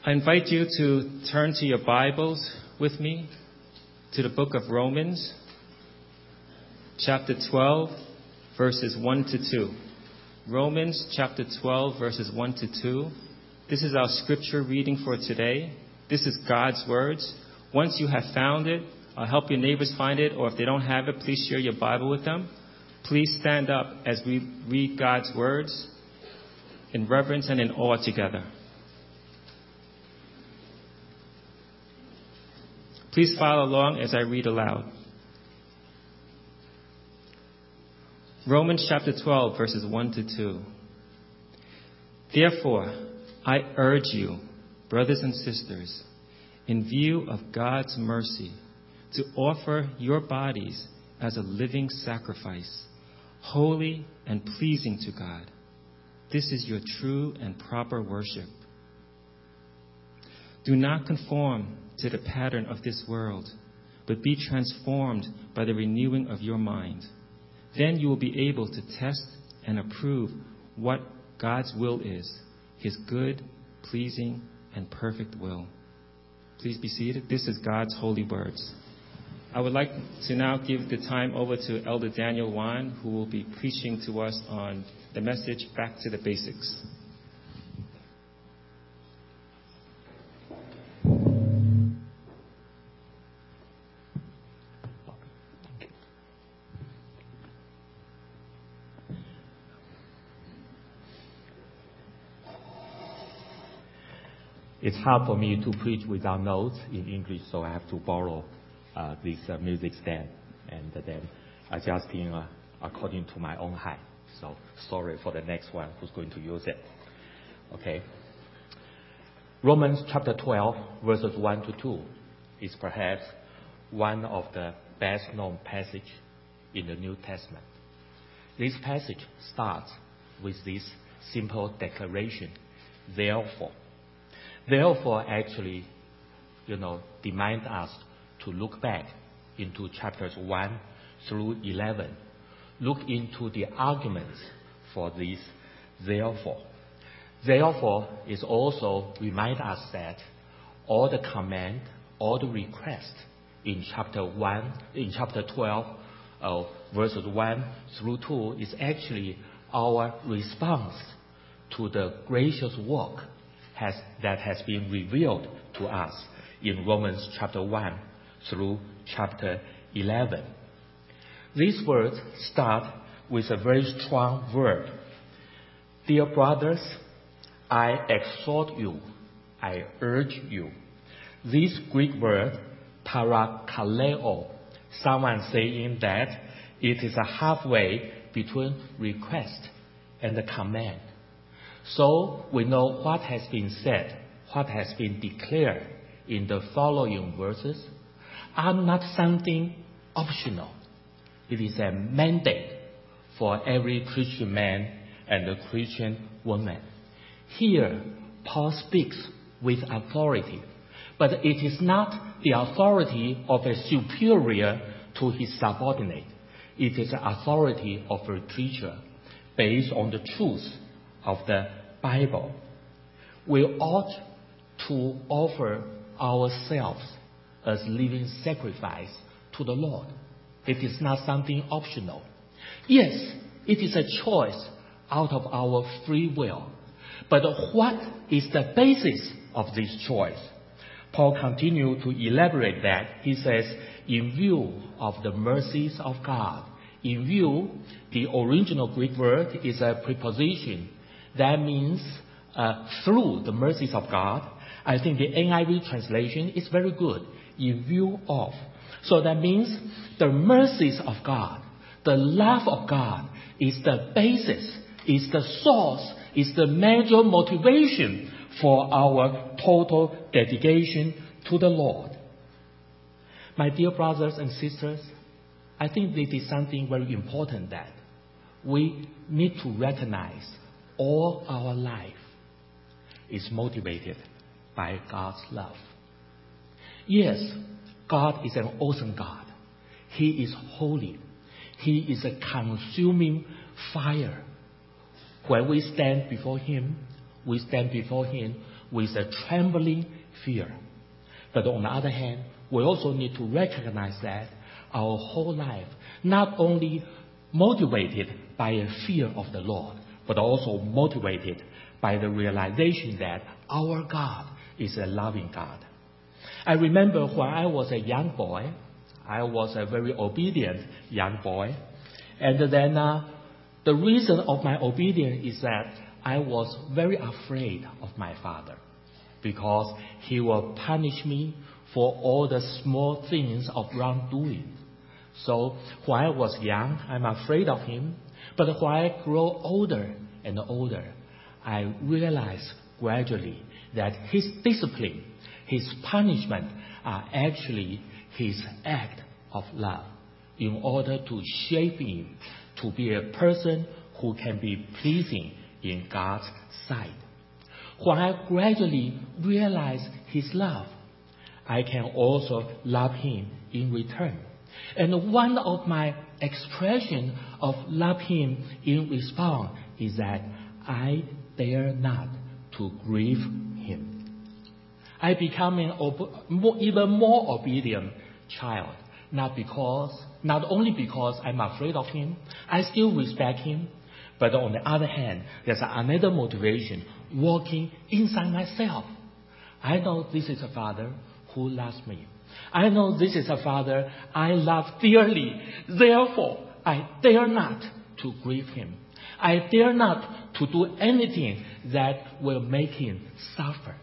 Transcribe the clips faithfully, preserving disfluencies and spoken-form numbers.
I invite you to turn to your Bibles with me to the book of Romans, chapter twelve, verses one to two. Romans chapter twelve, verses one to two. This is our scripture reading for today. This is God's words. Once you have found it, I'll help your neighbors find it, or if they don't have it, please share your Bible with them. Please stand up as we read God's words in reverence and in awe together. Please follow along as I read aloud. Romans chapter twelve, verses one to two. Therefore, I urge you, brothers and sisters, in view of God's mercy, to offer your bodies as a living sacrifice, holy and pleasing to God. This is your true and proper worship. Do not conform to the pattern of this world, but be transformed by the renewing of your mind. Then you will be able to test and approve what God's will is, his good, pleasing, and perfect will. Please be seated. This is God's holy words. I would like to now give the time over to Elder Daniel Wan, who will be preaching to us on the message, Back to the Basics. It's hard for me to preach without notes in English, so I have to borrow uh, this uh, music stand, and then adjusting uh, according to my own height. So sorry for the next one who's going to use it. Okay. Romans chapter twelve, verses one to two is perhaps one of the best-known passages in the New Testament. This passage starts with this simple declaration, therefore. Therefore, actually, you know, demand us to look back into chapters one through eleven. Look into the arguments for this therefore. Therefore is also remind us that all the command, all the request in chapter one, in chapter twelve, uh, verses one through two is actually our response to the gracious work Has, that has been revealed to us in Romans chapter one through chapter eleven. These words start with a very strong verb. Dear brothers, I exhort you, I urge you. This Greek word, parakaleo, someone saying that it is a halfway between request and the command. So we know what has been said, what has been declared in the following verses are not something optional. It is a mandate for every Christian man and a Christian woman. Here, Paul speaks with authority, but it is not the authority of a superior to his subordinate. It is the authority of a preacher based on the truth of the Bible. We ought to offer ourselves as living sacrifice to the Lord. It is not something optional. Yes, it is a choice out of our free will. But what is the basis of this choice? Paul continues to elaborate that. He says, in view of the mercies of God. In view, the original Greek word is a preposition. That means uh, through the mercies of God. I think the N I V translation is very good. In view of. So that means the mercies of God, the love of God is the basis, is the source, is the major motivation for our total dedication to the Lord. My dear brothers and sisters, I think it is something very important that we need to recognize all our life is motivated by God's love. Yes, God is an awesome God. He is holy. He is a consuming fire. When we stand before Him, we stand before Him with a trembling fear. But on the other hand, we also need to recognize that our whole life not only motivated by a fear of the Lord, but also motivated by the realization that our God is a loving God. I remember when I was a young boy, I was a very obedient young boy, and then uh, the reason of my obedience is that I was very afraid of my father, because he will punish me for all the small things of wrongdoing. So when I was young, I'm afraid of him. But when I grow older and older, I realize gradually that his discipline, his punishment are actually his act of love in order to shape him to be a person who can be pleasing in God's sight. When I gradually realize his love, I can also love him in return. And one of my expressions of love him in response is that I dare not to grieve him. I become an ob- more, even more obedient child, not because, not only because I'm afraid of him, I still respect him, but on the other hand, there's another motivation working inside myself. I know this is a father who loves me. I know this is a father I love dearly. Therefore, I dare not to grieve him. I dare not to do anything that will make him suffer.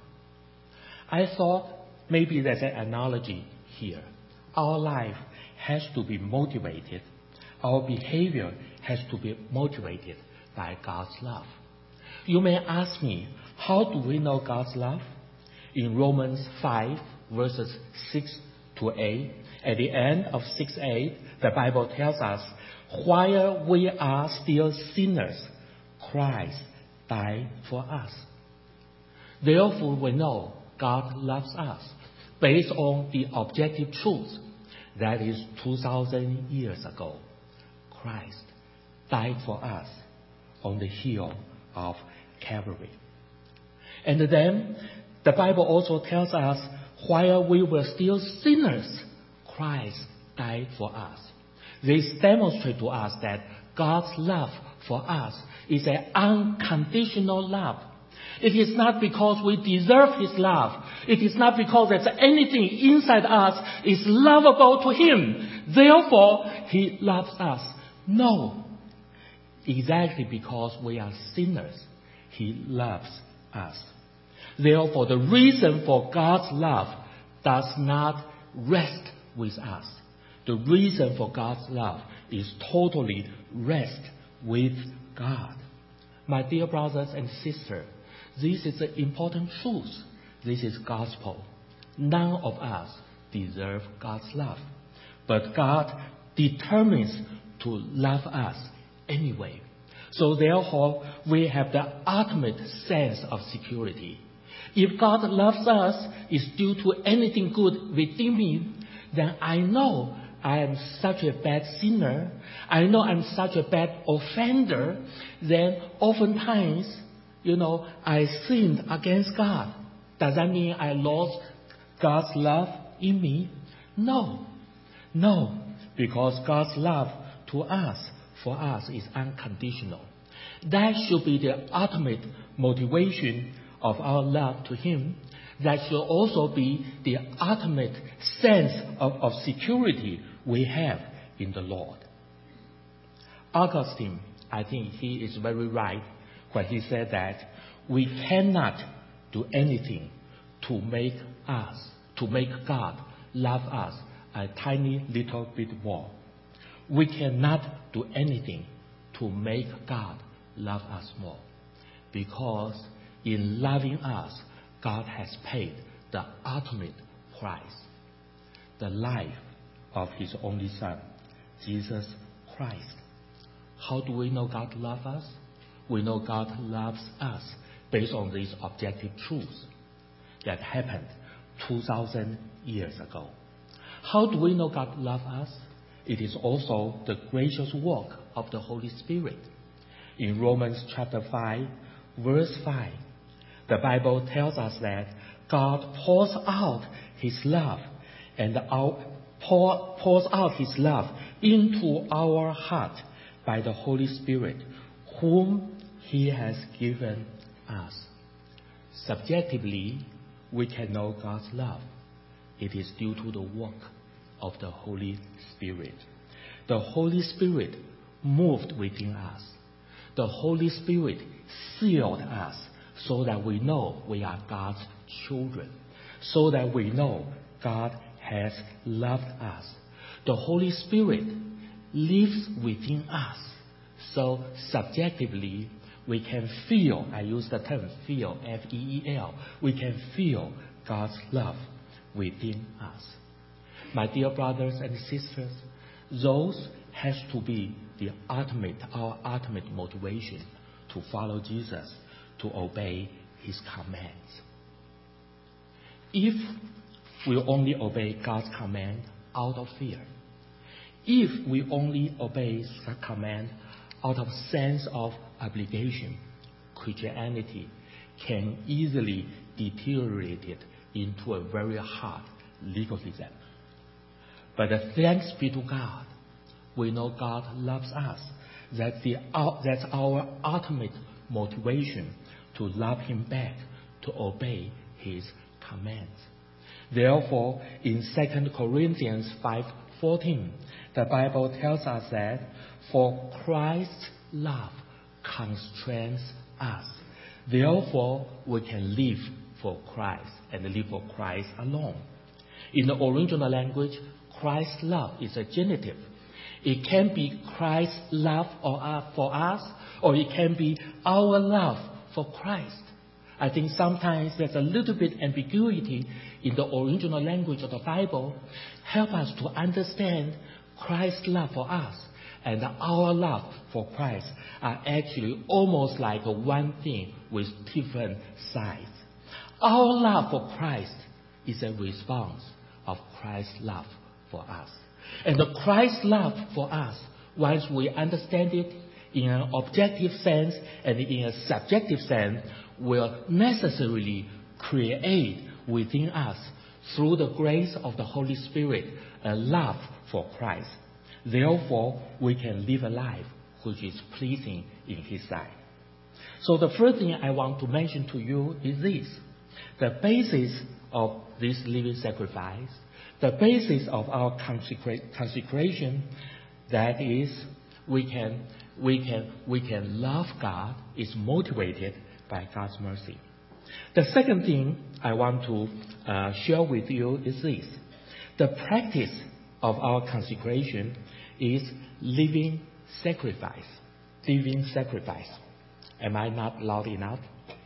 I thought maybe there's an analogy here. Our life has to be motivated. Our behavior has to be motivated by God's love. You may ask me, how do we know God's love? In Romans five, verses six to eight, at the end of six eight, the Bible tells us, while we are still sinners, Christ died for us. Therefore, we know God loves us based on the objective truth that is two thousand years ago. Christ died for us on the hill of Calvary. And then the Bible also tells us, while we were still sinners, Christ died for us. This demonstrates to us that God's love for us is an unconditional love. It is not because we deserve his love. It is not because there's anything inside us is lovable to him. Therefore, he loves us. No. Exactly because we are sinners, he loves us. Therefore, the reason for God's love does not rest with us. The reason for God's love is totally rest with God. My dear brothers and sisters, this is an important truth. This is gospel. None of us deserve God's love. But God determines to love us anyway. So therefore, we have the ultimate sense of security. If God loves us is due to anything good within me, then I know I am such a bad sinner. I know I'm such a bad offender. Then oftentimes, you know, I sinned against God. Does that mean I lost God's love in me? No. No. Because God's love to us, for us, is unconditional. That should be the ultimate motivation of our love to him. That should also be the ultimate sense of, of security we have in the Lord. Augustine, I think he is very right when he said that we cannot do anything to make us, to make God love us a tiny little bit more. We cannot do anything to make God love us more. Because in loving us, God has paid the ultimate price, the life of his only Son, Jesus Christ. How do we know God loves us? We know God loves us based on this objective truth that happened two thousand years ago. How do we know God loves us? It is also the gracious work of the Holy Spirit. In Romans chapter five, verse five, The Bible tells us that God pours out His love and our, pour, pours out His love into our heart by the Holy Spirit, whom He has given us. Subjectively, we can know God's love. It is due to the work of the Holy Spirit. The Holy Spirit moved within us. The Holy Spirit sealed us so that we know we are God's children, so that we know God has loved us. The Holy Spirit lives within us. So subjectively, we can feel, I use the term feel, F E E L, we can feel God's love within us. My dear brothers and sisters, those has to be the ultimate, our ultimate motivation to follow Jesus, to obey His commands. If we only obey God's command out of fear, if we only obey God's command out of sense of obligation, Christianity can easily deteriorate it into a very hard legalism. But thanks be to God, we know God loves us. That's, the, that's our ultimate motivation to love Him back, to obey His commands. Therefore, in Second Corinthians five fourteen, the Bible tells us that for Christ's love constrains us. Therefore, we can live for Christ and live for Christ alone. In the original language, Christ's love is a genitive. It can be Christ's love for us, or it can be our love for Christ. I think sometimes there's a little bit ambiguity in the original language of the Bible. Help us to understand Christ's love for us and our love for Christ are actually almost like one thing with different sides. Our love for Christ is a response of Christ's love for us. And the Christ's love for us, once we understand it in an objective sense and in a subjective sense, will necessarily create within us, through the grace of the Holy Spirit, a love for Christ. Therefore, we can live a life which is pleasing in His sight. So the first thing I want to mention to you is this. The basis of this living sacrifice, the basis of our consecra- consecration, that is, we can, we can, we can love God, is motivated by God's mercy. The second thing I want to uh, share with you is this. The practice of our consecration is living sacrifice. Living sacrifice. Am I not loud enough?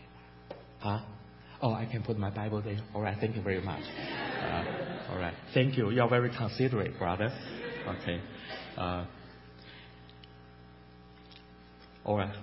Huh? Oh, I can put my Bible there. All right, thank you very much. Uh, all right, thank you. You're very considerate, brother. Okay. Uh, all right.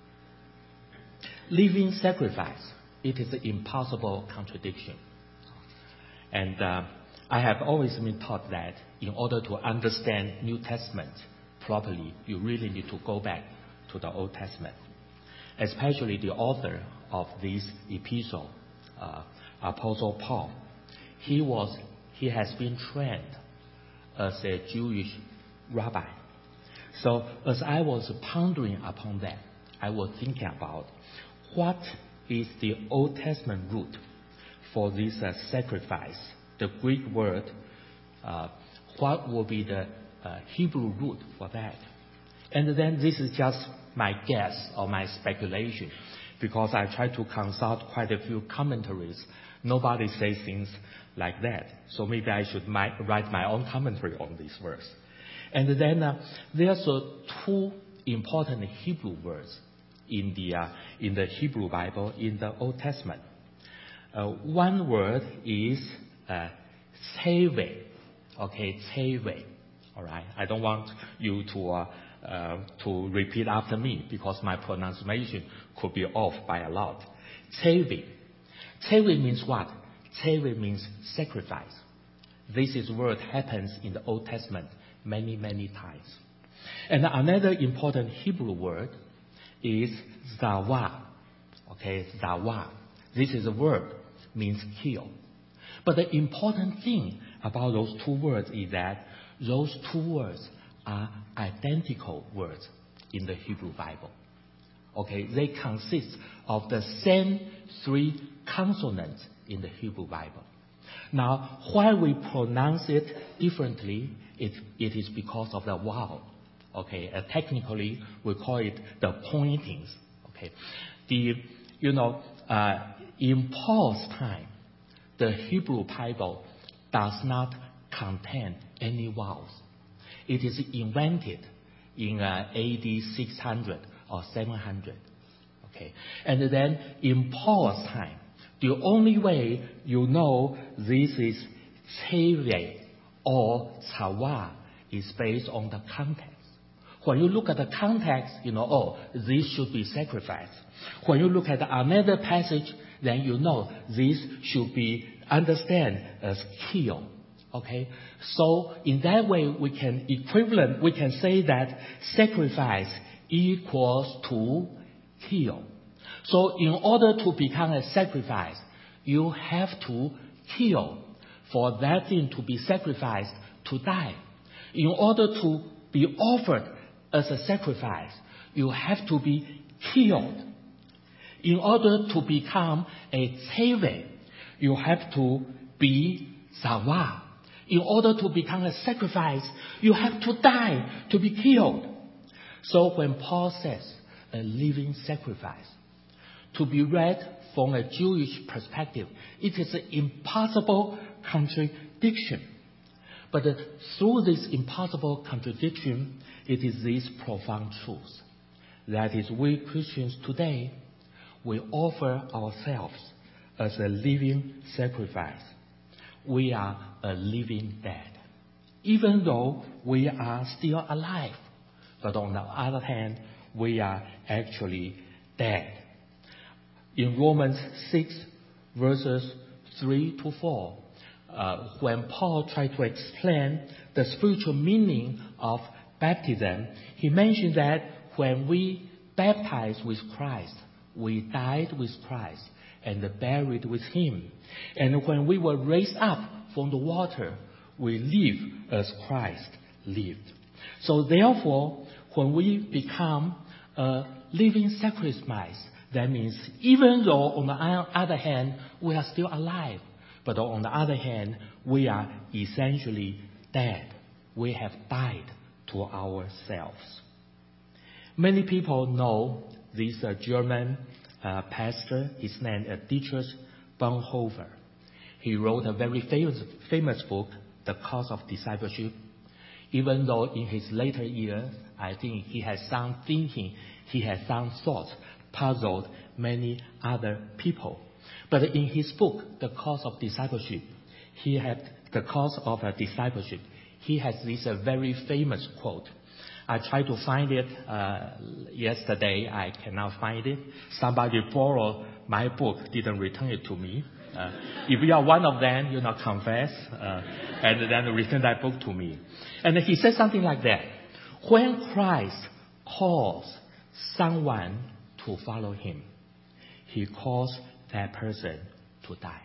Living sacrifice. It is an impossible contradiction. And uh, I have always been taught that in order to understand New Testament properly, you really need to go back to the Old Testament. Especially the author of this epistle, uh, Apostle Paul. He was, he has been trained as a Jewish rabbi. So as I was pondering upon that, I was thinking about what is the Old Testament root for this uh, sacrifice, the Greek word, uh, what will be the uh, Hebrew root for that? And then this is just my guess or my speculation, because I tried to consult quite a few commentaries. Nobody says things like that. So maybe I should my, write my own commentary on this verse. And then uh, there's uh, two important Hebrew words in the uh, in the Hebrew Bible in the Old Testament. Uh, one word is uh, tzeveh. Okay, tzeveh. All right. I don't want you to uh, uh, to repeat after me because my pronunciation could be off by a lot. Tzeveh. Tzeveh means what? Tzeveh means sacrifice. This is word happens in the Old Testament many many times. And another important Hebrew word is zawah. Okay, zawah. This is a word, means kill. But the important thing about those two words is that those two words are identical words in the Hebrew Bible. Okay, they consist of the same three consonants in the Hebrew Bible. Now, why we pronounce it differently, it, it is because of the vowel. Okay, uh, technically we call it the pointings. Okay, the you know uh, in Paul's time, the Hebrew Bible does not contain any vowels. It is invented in uh, A D six hundred or seven hundred. Okay, and then in Paul's time, the only way you know this is Tzeve or Tzawa is based on the context. When you look at the context, you know, oh, this should be sacrificed. When you look at another passage, then you know this should be understand as kill. Okay? So in that way, we can equivalent, we can say that sacrifice equals to kill. So in order to become a sacrifice, you have to kill for that thing to be sacrificed to die. In order to be offered as a sacrifice, you have to be killed. In order to become a tzeve, you have to be zawa. In order to become a sacrifice, you have to die, to be killed. So when Paul says a living sacrifice, to be read from a Jewish perspective, it is an impossible contradiction. But uh, through this impossible contradiction, it is this profound truth. That is, we Christians today, we offer ourselves as a living sacrifice. We are a living dead. Even though we are still alive, but on the other hand, we are actually dead. In Romans six, verses three to four, uh, when Paul tried to explain the spiritual meaning of baptism, he mentioned that when we baptize with Christ, we died with Christ and buried with Him. And when we were raised up from the water, we live as Christ lived. So therefore, when we become a living sacrifice, that means even though on the other hand, we are still alive, but on the other hand, we are essentially dead. We have died to ourselves. Many people know this uh, German uh, pastor. His name is Dietrich Bonhoeffer. He wrote a very famous, famous book, The Cost of Discipleship. Even though in his later years, I think he has some thinking, he has some thoughts, puzzled many other people. But in his book, The Cost of Discipleship, he had the cost of a discipleship. He has this uh, very famous quote. I tried to find it uh, yesterday. I cannot find it. Somebody borrowed my book, didn't return it to me. Uh, if you are one of them, you know, confess uh, and then return that book to me. And he said something like that. When Christ calls someone to follow Him, He calls that person to die.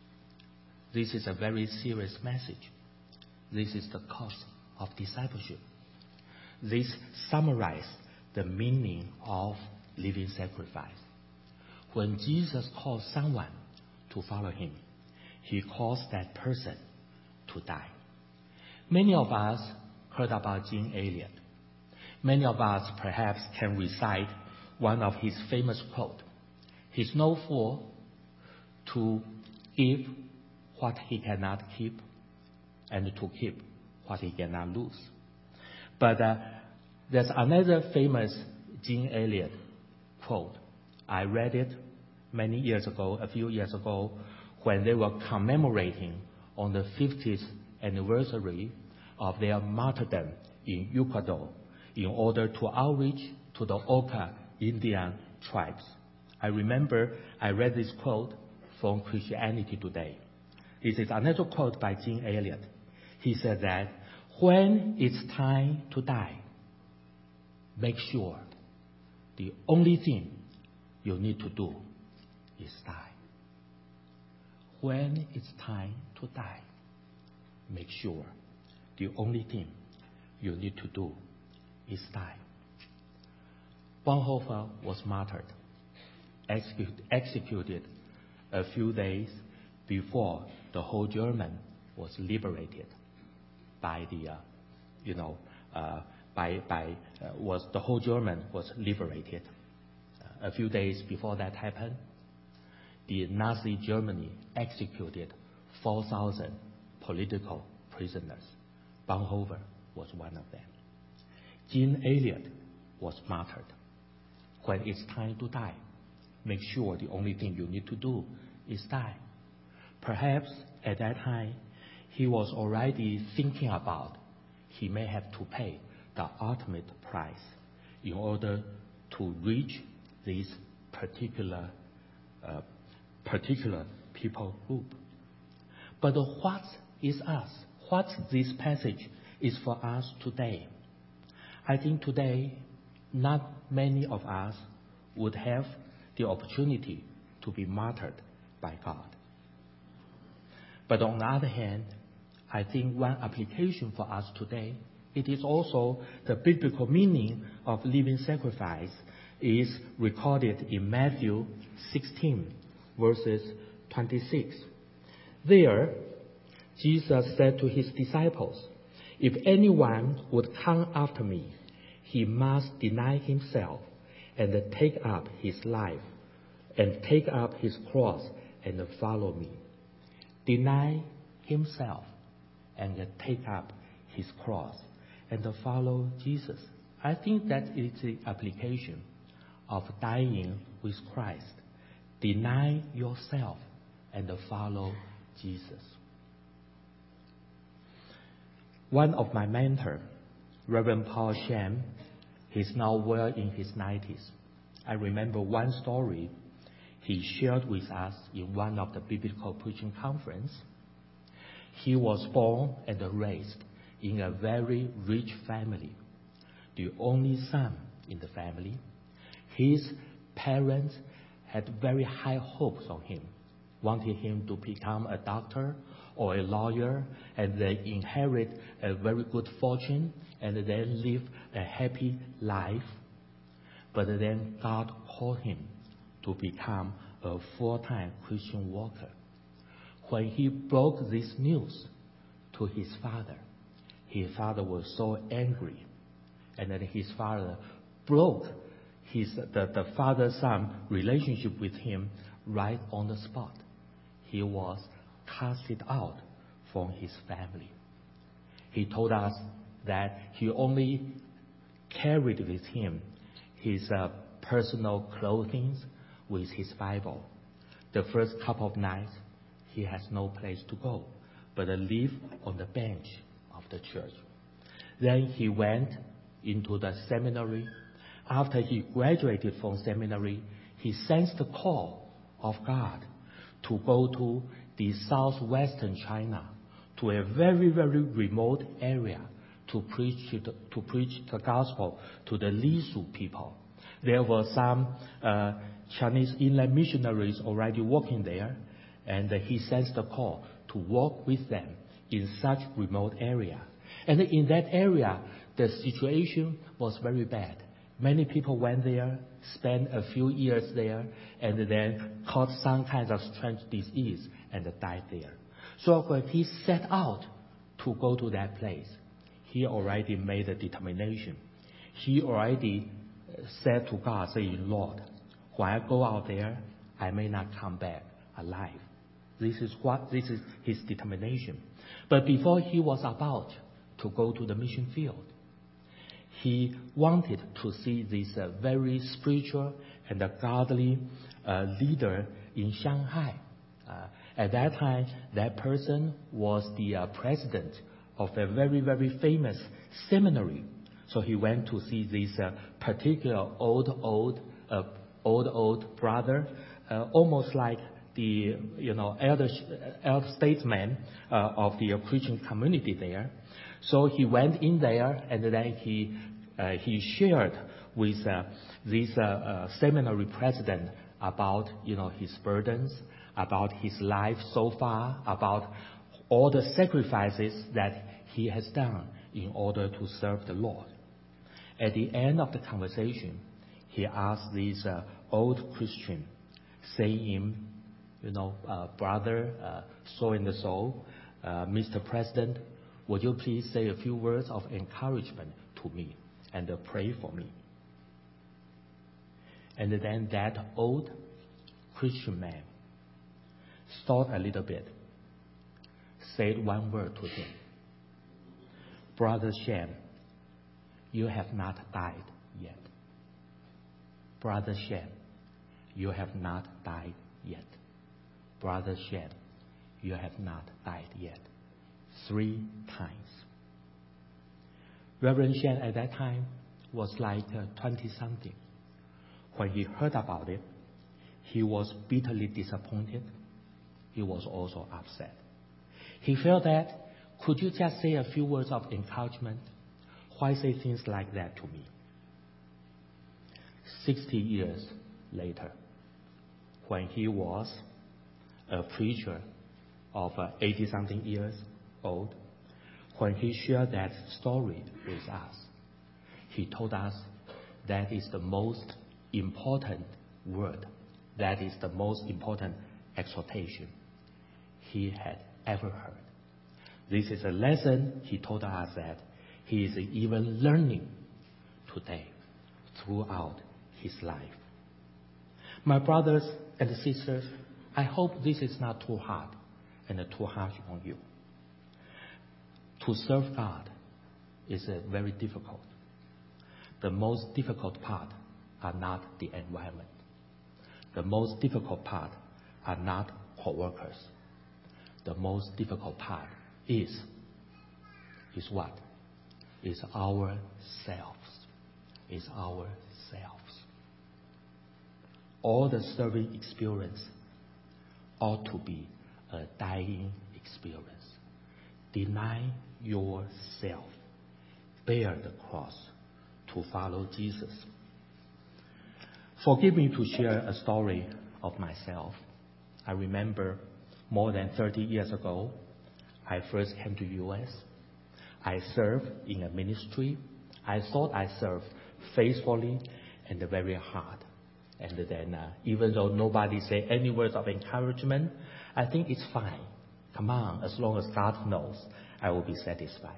This is a very serious message. This is the cost of discipleship. This summarizes the meaning of living sacrifice. When Jesus calls someone to follow Him, He calls that person to die. Many of us heard about Jim Elliot. Many of us perhaps can recite one of his famous quotes. He's known for to give what he cannot keep and to keep what he cannot lose. But uh, there's another famous Jim Elliot quote. I read it many years ago, a few years ago, when they were commemorating on the fiftieth anniversary of their martyrdom in Ecuador in order to outreach to the Oka Indian tribes. I remember I read this quote from Christianity Today. This is another quote by Jim Elliot. He said that when it's time to die, make sure the only thing you need to do is die. when it's time to die, make sure the only thing you need to do is die. Bonhoeffer was martyred, execute, executed a few days before the whole German was liberated by the, uh, you know, uh, by by uh, was the whole German was liberated. Uh, a few days before that happened, the Nazi Germany executed four thousand political prisoners. Bonhoeffer was one of them. Jean Elliott was martyred. When it's time to die, make sure the only thing you need to do is die. Perhaps at that time, he was already thinking about he may have to pay the ultimate price in order to reach this particular uh, particular people group. But what is us? What this passage is for us today? I think today, not many of us would have the opportunity to be martyred by God. But on the other hand, I think one application for us today, it is also the biblical meaning of living sacrifice is recorded in Matthew sixteen, verses twenty-six. There, Jesus said to his disciples, "If anyone would come after me, he must deny himself and take up his life, and take up his cross and follow me." Deny himself and take up his cross and follow Jesus. I think that is the application of dying with Christ. Deny yourself and follow Jesus. One of my mentors, Reverend Paul Shem, he's now well in his nineties. I remember one story he shared with us in one of the biblical preaching conference. He was born and raised in a very rich family, the only son in the family. His parents had very high hopes on him, wanted him to become a doctor or a lawyer, and then inherit a very good fortune, and then live a happy life. But then God called him to become a full-time Christian worker. When he broke this news to his father, his father was so angry, and then his father broke his the, the father-son relationship with him right on the spot. He was casted out from his family. He told us that he only carried with him his uh, personal clothing with his Bible. The first couple of nights, he has no place to go, but live on the bench of the church. Then he went into the seminary. After he graduated from seminary, he sensed the call of God to go to the southwestern China, to a very, very remote area, to preach the, to preach the gospel to the Lisu people. There were some uh, Chinese inland missionaries already working there, and uh, he sensed the call to walk with them in such remote area. And in that area, the situation was very bad. Many people went there, spent a few years there, and then caught some kinds of strange disease and died there. So when he set out to go to that place, he already made a determination. He already said to God, saying, "Lord, when I go out there, I may not come back alive." This is what this is his determination. But before he was about to go to the mission field, he wanted to see this uh, very spiritual and uh, godly uh, leader in Shanghai. Uh, at that time, that person was the uh, president of a very, very famous seminary. So he went to see this uh, particular old, old, uh, old, old brother, uh, almost like the, you know, elder, elder statesman uh, of the uh, Christian community there. So he went in there, and then he uh, he shared with uh, this uh, uh, seminary president about, you know, his burdens, about his life so far, about all the sacrifices that he has done in order to serve the Lord. At the end of the conversation, he asked this uh, old Christian, saying, you know, uh, brother, uh, so and so, uh, Mister President, would you please say a few words of encouragement to me and uh, pray for me? And then that old Christian man stopped a little bit, said one word to him. Brother Shem, you have not died yet. Brother Shem, you have not died yet. Brother Shem, you have not died yet. Three times. Reverend Shen at that time was like twenty-something. When he heard about it, he was bitterly disappointed. He was also upset. He felt that, could you just say a few words of encouragement? Why say things like that to me? Sixty years later, when he was a preacher of eighty-something years old, when he shared that story with us, he told us that is the most important word, that is the most important exhortation he had ever heard. This is a lesson he told us that he is even learning today throughout his life. My brothers and sisters, I hope this is not too hard and too harsh on you. To serve God is uh, very difficult. The most difficult part are not the environment. The most difficult part are not co-workers. The most difficult part is, is what? Is ourselves. Is ourselves. All the serving experience ought to be a dying experience. Deny yourself. Bear the cross to follow Jesus. Forgive me to share a story of myself. I remember more than thirty years ago, I first came to U S. I served in a ministry. I thought I served faithfully and very hard. And then uh, even though nobody said any words of encouragement, I think it's fine. Come on, as long as God knows, I will be satisfied.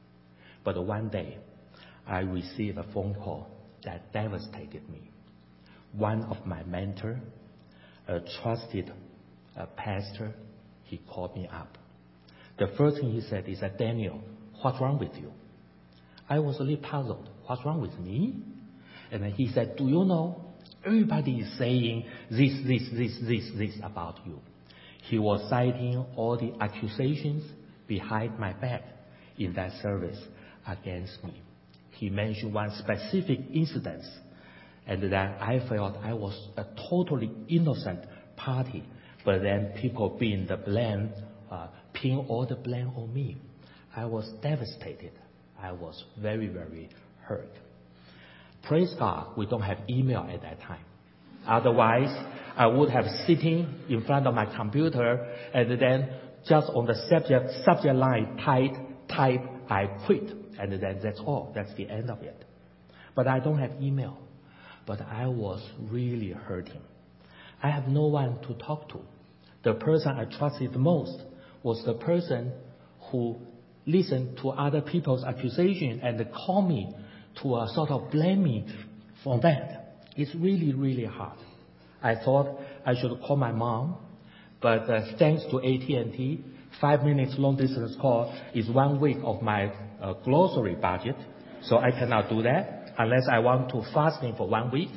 But one day, I received a phone call that devastated me. One of my mentors, a trusted uh, pastor, he called me up. The first thing he said is that, Daniel, what's wrong with you? I was a little puzzled. What's wrong with me? And then he said, do you know, everybody is saying this, this, this, this, this about you. He was citing all the accusations behind my back in that service against me. He mentioned one specific incident, and that I felt I was a totally innocent party, but then people being the blame, uh, pinning all the blame on me. I was devastated. I was very, very hurt. Praise God, we don't have email at that time. Otherwise, I would have sitting in front of my computer and then just on the subject, subject line, type, type, I quit. And then that's all. That's the end of it. But I don't have email. But I was really hurting. I have no one to talk to. The person I trusted the most was the person who listened to other people's accusation and called me to uh, sort of blame me for that. It's really, really hard. I thought I should call my mom, but uh, thanks to A T and T, five minutes long distance call is one week of my uh, grocery budget, so I cannot do that unless I want to fasting for one week.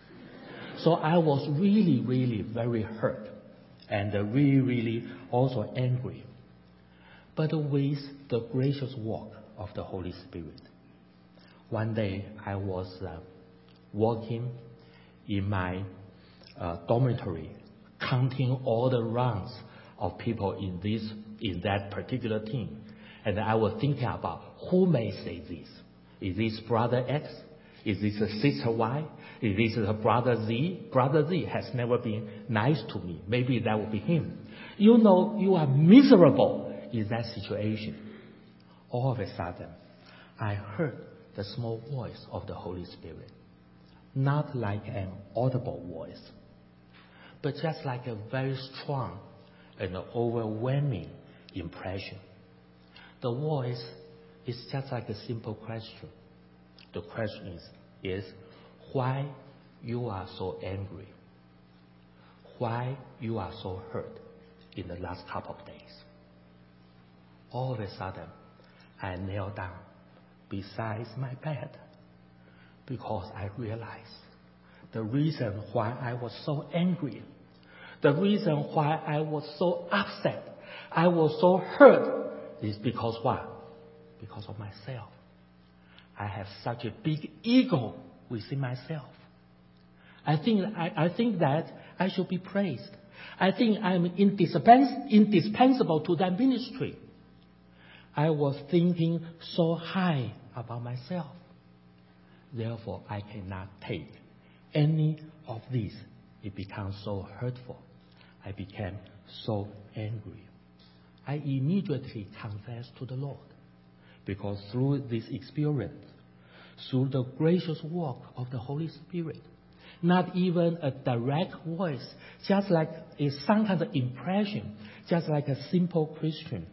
So I was really, really very hurt and uh, really, really also angry. But with the gracious work of the Holy Spirit, one day I was uh, walking in my uh, dormitory, counting all the rounds of people in this, in that particular team. And I was thinking about who may say this. Is this brother X? Is this a sister Y? Is this a brother Z? Brother Z has never been nice to me. Maybe that will be him. You know, you are miserable in that situation. All of a sudden, I heard the small voice of the Holy Spirit. Not like an audible voice, but just like a very strong and overwhelming impression. The voice is just like a simple question. The question is, is why you are so angry? Why you are so hurt in the last couple of days? All of a sudden, I knelt down beside my bed because I realized the reason why I was so angry, the reason why I was so upset, I was so hurt is because what? Because of myself. I have such a big ego within myself. I think, I, I think that I should be praised. I think I'm indispens- indispensable to that ministry. I was thinking so high about myself. Therefore, I cannot take any of this. It becomes so hurtful. I became so angry. I immediately confessed to the Lord. Because through this experience, through the gracious work of the Holy Spirit, not even a direct voice, just like a some kind of impression, just like a simple Christian,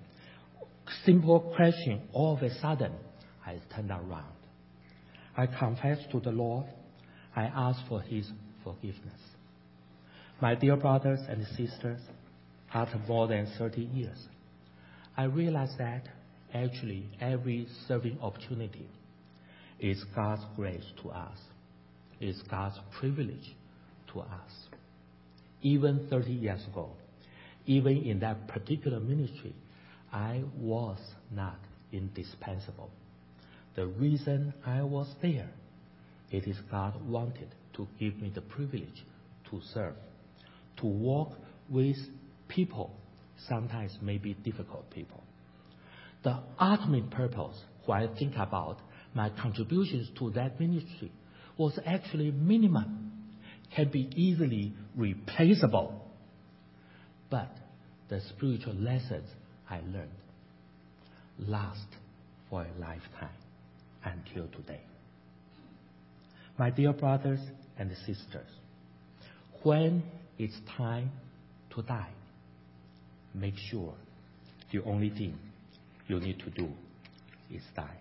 simple question, all of a sudden, I turned around. I confessed to the Lord. I asked for His forgiveness. My dear brothers and sisters, after more than thirty years, I realized that actually every serving opportunity is God's grace to us, is God's privilege to us. Even thirty years ago, even in that particular ministry, I was not indispensable. The reason I was there, it is God wanted to give me the privilege to serve, to walk with people, sometimes maybe difficult people. The ultimate purpose, when I think about my contributions to that ministry, was actually minimum, can be easily replaceable. But the spiritual lessons I learned last for a lifetime until today. My dear brothers and sisters, when it's time to die, make sure the only thing you need to do is die.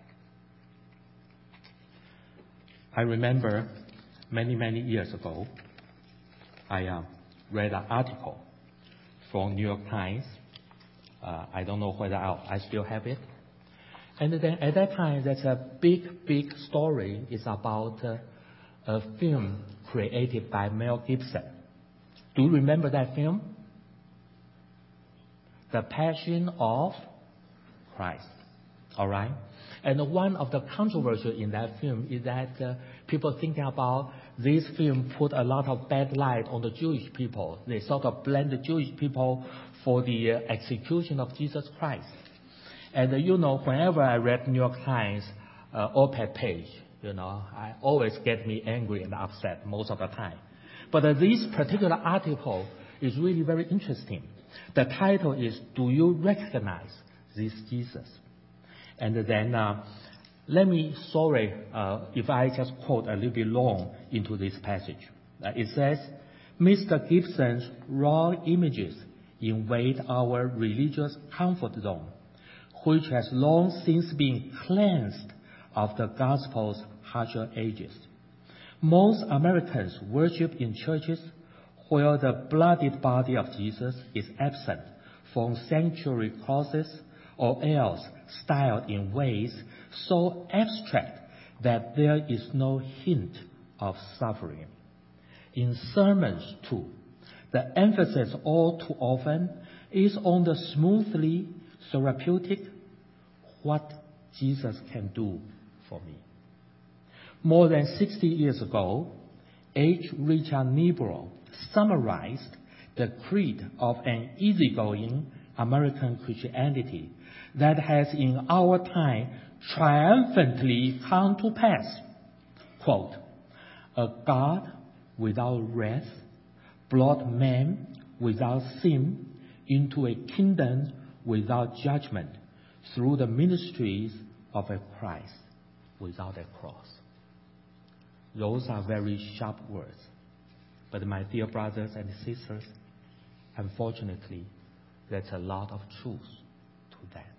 I remember many, many years ago, I uh, read an article from New York Times. Uh, I don't know whether I'll, I still have it. And then at that time, there's a big, big story. It's about uh, a film created by Mel Gibson. Do you remember that film? The Passion of Christ. All right? And one of the controversies in that film is that uh, people thinking about this film put a lot of bad light on the Jewish people. They sort of blame the Jewish people for the uh, execution of Jesus Christ. And uh, you know, whenever I read New York Times uh, op-ed page, you know, I always get me angry and upset most of the time. But uh, this particular article is really very interesting. The title is, "Do You Recognize This Jesus?" And then uh, let me, sorry uh, if I just quote a little bit long into this passage. Uh, it says, "Mister Gibson's raw images invade our religious comfort zone, which has long since been cleansed of the gospel's harsher edges. Most Americans worship in churches where the bloodied body of Jesus is absent from sanctuary crosses, or else styled in ways so abstract that there is no hint of suffering. In sermons, too, the emphasis all too often is on the smoothly therapeutic, what Jesus can do for me." More than sixty years ago, H. Richard Niebuhr summarized the creed of an easygoing American Christianity that has in our time triumphantly come to pass. Quote, "A God without wrath brought man without sin into a kingdom without judgment through the ministries of a Christ without a cross." Those are very sharp words. But my dear brothers and sisters, unfortunately, there's a lot of truth to that.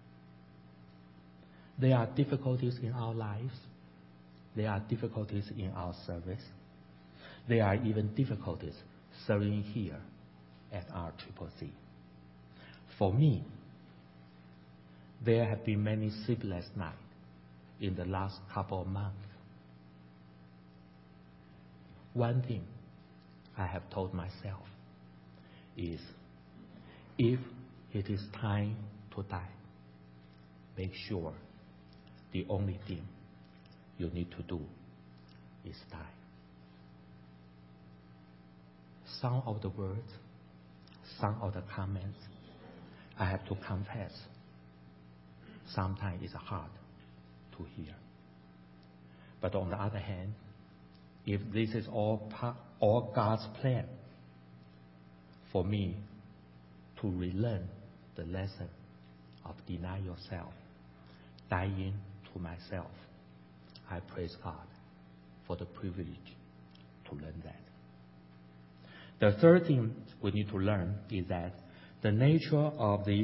There are difficulties in our lives. There are difficulties in our service. There are even difficulties serving here at R C C C. For me, there have been many sleepless nights in the last couple of months. One thing I have told myself is, if it is time to die, make sure the only thing you need to do is die. Some of the words, some of the comments, I have to confess, sometimes it's hard to hear. But on the other hand, if this is all part, all God's plan for me to relearn the lesson of deny yourself, dying to myself, I praise God for the privilege to learn that. The third thing we need to learn is that the nature of this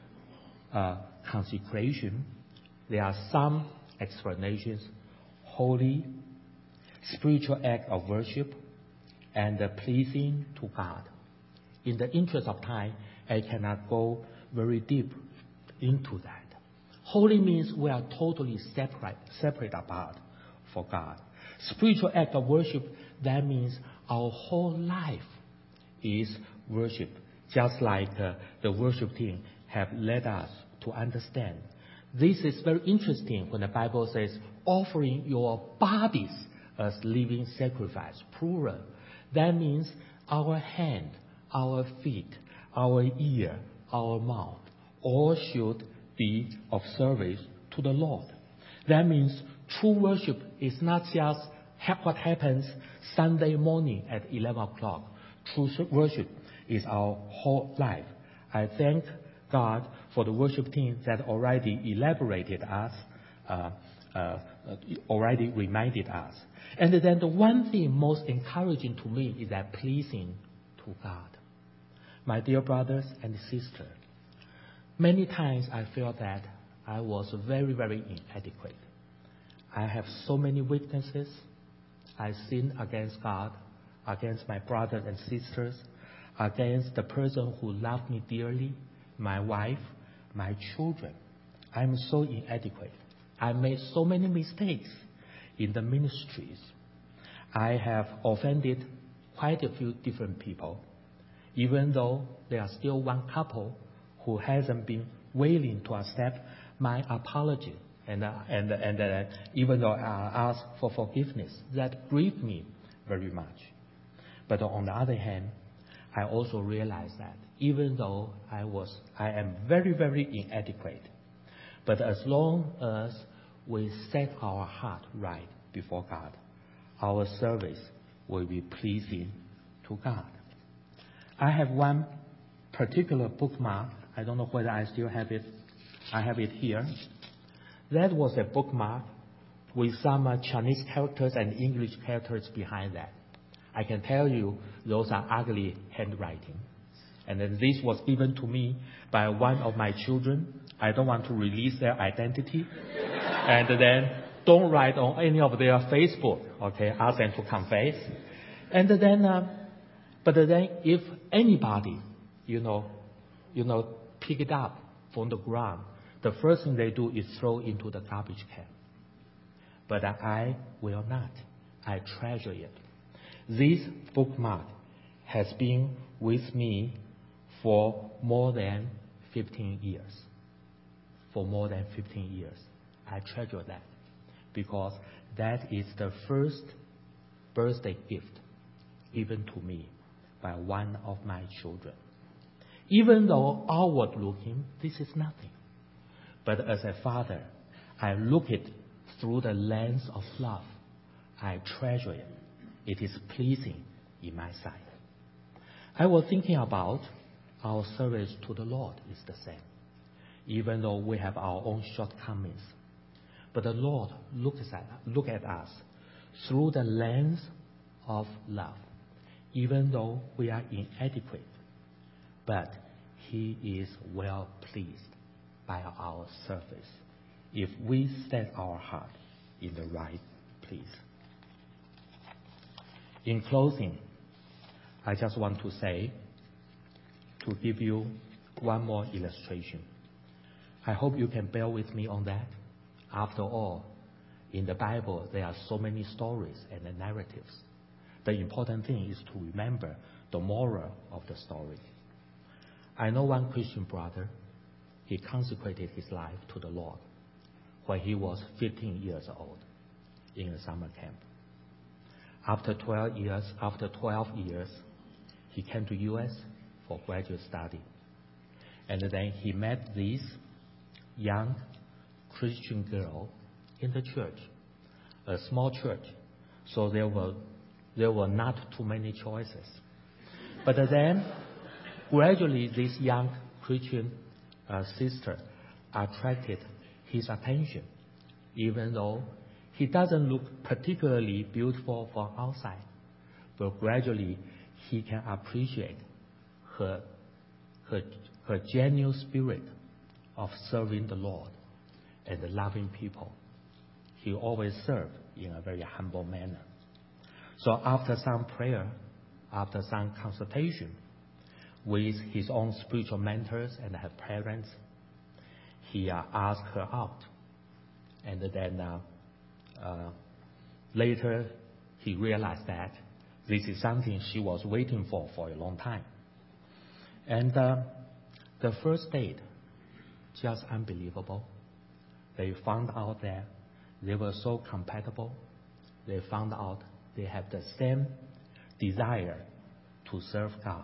uh, consecration, there are some explanations: holy, spiritual act of worship, and uh, pleasing to God. In the interest of time, I cannot go very deep into that. Holy means we are totally separate, separate apart for God. Spiritual act of worship, that means our whole life is worship, just like uh, the worship team have led us to understand. This is very interesting when the Bible says, offering your bodies as living sacrifice, plural. That means our hand, our feet, our ear, our mouth, all should be of service to the Lord. That means true worship is not just what happens Sunday morning at eleven o'clock. True worship is our whole life. I thank God for the worship team that already elaborated us, uh, uh, already reminded us. And then the one thing most encouraging to me is that pleasing to God. My dear brothers and sisters, many times I feel that I was very, very inadequate. I have so many weaknesses. I sin against God, against my brothers and sisters, against the person who loved me dearly, my wife, my children. I'm so inadequate. I made so many mistakes in the ministries. I have offended quite a few different people, even though there are still one couple who hasn't been willing to accept my apology, and uh, and and uh, even though I asked for forgiveness, that grieved me very much. But on the other hand, I also realized that even though I was, I am very, very inadequate, but as long as we set our heart right before God, our service will be pleasing to God. I have one particular bookmark. I don't know whether I still have it. I have it here. That was a bookmark with some uh, Chinese characters and English characters behind that. I can tell you those are ugly handwriting. And then this was given to me by one of my children. I don't want to release their identity. And then don't write on any of their Facebook, okay, ask them to confess. And then, uh, but then if anybody, you know, you know, pick it up from the ground, the first thing they do is throw into the garbage can. But I will not. I treasure it. This bookmark has been with me for more than fifteen years. For more than fifteen years. I treasure that because that is the first birthday gift given to me by one of my children. Even though outward looking, this is nothing. But as a father, I look it through the lens of love. I treasure it. It is pleasing in my sight. I was thinking about our service to the Lord is the same. Even though we have our own shortcomings, but the Lord looks at, look at us through the lens of love, even though we are inadequate. But He is well pleased by our service if we set our heart in the right place. In closing, I just want to say, to give you one more illustration. I hope you can bear with me on that. After all, in the Bible, there are so many stories and the narratives. The important thing is to remember the moral of the story. I know one Christian brother, he consecrated his life to the Lord when he was fifteen years old in a summer camp. After twelve years, after twelve years, he came to U S for graduate study. And then he met this young Christian girl in the church, a small church, so there were there were not too many choices. But then, gradually, this young Christian uh, sister attracted his attention, even though he doesn't look particularly beautiful from outside. But gradually, he can appreciate her her her genuine spirit of serving the Lord and loving people. He always served in a very humble manner. So after some prayer, after some consultation with his own spiritual mentors and her parents, he uh, asked her out. And then uh, uh, later he realized that this is something she was waiting for for a long time. And uh, the first date, just unbelievable. They found out that they were so compatible. They found out they have the same desire to serve God.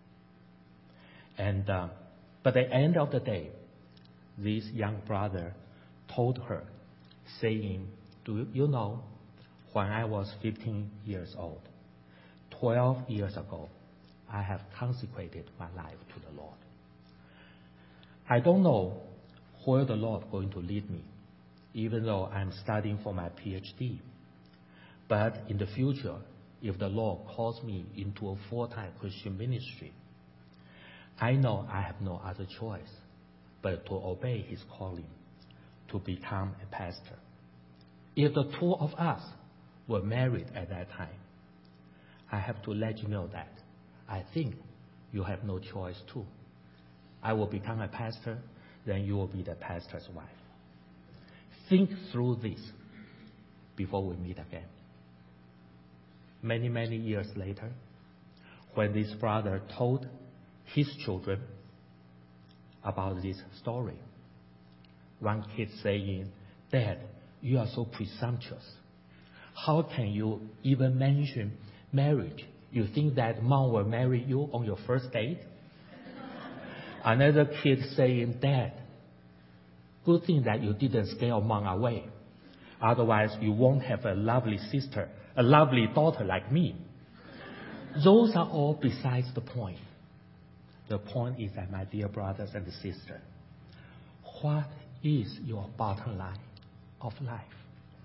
And uh, but at the end of the day, this young brother told her, saying, "Do you know, when I was fifteen years old, twelve years ago, I have consecrated my life to the Lord. I don't know where the Lord is going to lead me, even though I'm studying for my P H D. But in the future, if the Lord calls me into a full-time Christian ministry, I know I have no other choice but to obey His calling, to become a pastor. If the two of us were married at that time, I have to let you know that I think you have no choice too. I will become a pastor, then you will be the pastor's wife. Think through this before we meet again." Many, many years later, when this brother told his children about this story, one kid saying, "Dad, you are so presumptuous. How can you even mention marriage? You think that mom will marry you on your first date?" Another kid saying, "Dad, good thing that you didn't scare mom away. Otherwise, you won't have a lovely sister, a lovely daughter like me." Those are all besides the point. The point is that, my dear brothers and sisters, what is your bottom line of life?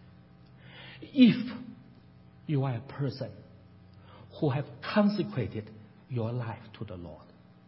If you are a person who have consecrated your life to the Lord,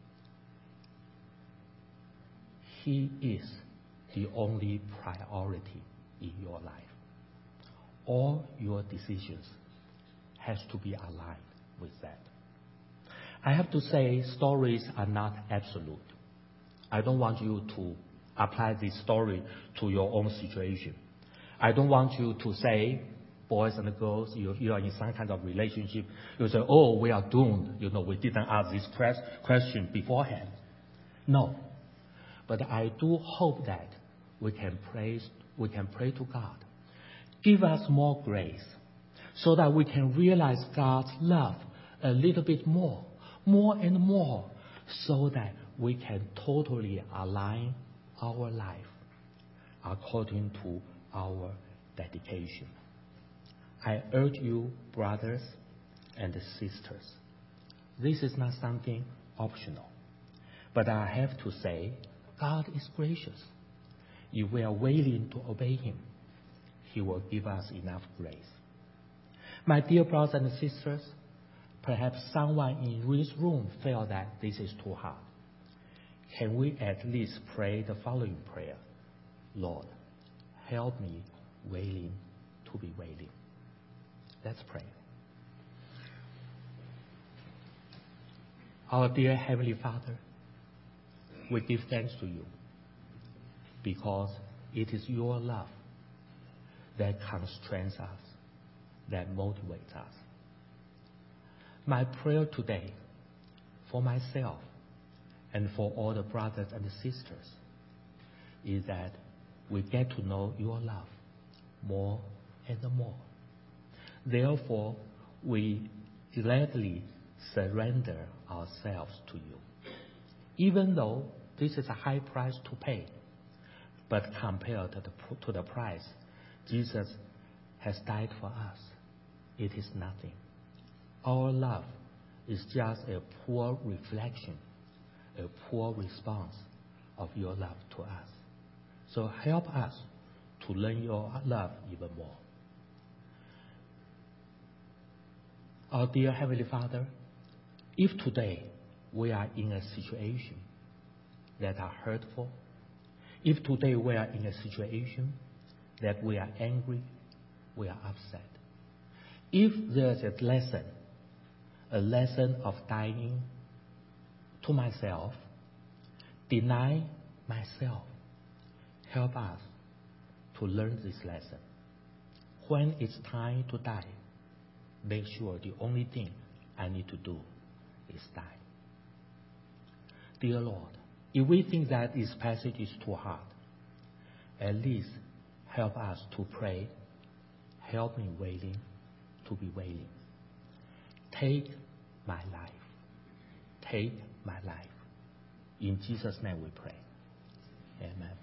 He is the only priority in your life. All your decisions has to be aligned with that. I have to say, stories are not absolute. I don't want you to apply this story to your own situation. I don't want you to say, boys and girls, you, you are in some kind of relationship, you say, "Oh, we are doomed. You know, we didn't ask this question beforehand." No. But I do hope that we can praise, we can pray to God. Give us more grace so that we can realize God's love a little bit more, more and more, so that we can totally align our life according to our dedication. I urge you, brothers and sisters, this is not something optional. But I have to say, God is gracious. If we are willing to obey Him, He will give us enough grace. My dear brothers and sisters, perhaps someone in this room felt that this is too hard. Can we at least pray the following prayer? Lord, help me willing to be willing. Let's pray. Our dear Heavenly Father, we give thanks to you because it is your love that constrains us, that motivates us. My prayer today for myself and for all the brothers and sisters is that we get to know your love more and more. Therefore, we gladly surrender ourselves to you. Even though this is a high price to pay, but compared to the, to the price Jesus has died for us, it is nothing. Our love is just a poor reflection, a poor response of your love to us. So help us to learn your love even more. Our dear Heavenly Father, if today we are in a situation that are hurtful, if today we are in a situation that we are angry, we are upset, if there's a lesson, a lesson of dying to myself, deny myself, help us to learn this lesson. When it's time to die, make sure the only thing I need to do is die. Dear Lord, if we think that this passage is too hard, at least help us to pray, help me willing to be willing. Take my life. Take my life. In Jesus' name we pray. Amen.